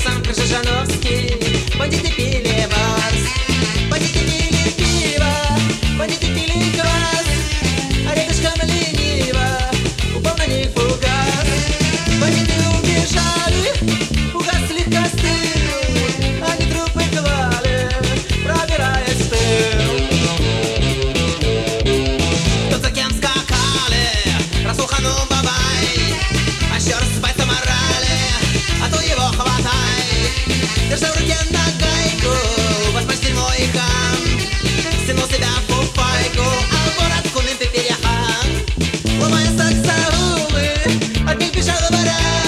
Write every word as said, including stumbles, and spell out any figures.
замка Жижановский. Бандиты пили барс, бандиты пили пиво, бандиты пили квас, а рядышком лениво упал на них фугас. Бандиты убежали, угасли костры, они трупы клали, пробираясь в тыл. Кто за кем скакали, Расулхану бабай, а черт спать морали, а то его хватай. Держа в руке нагайку, возьмешь мой хам, стянул себя в фуфайку, а город кумин пеперяхан. Ломая саксаулы, от них бежал ворам.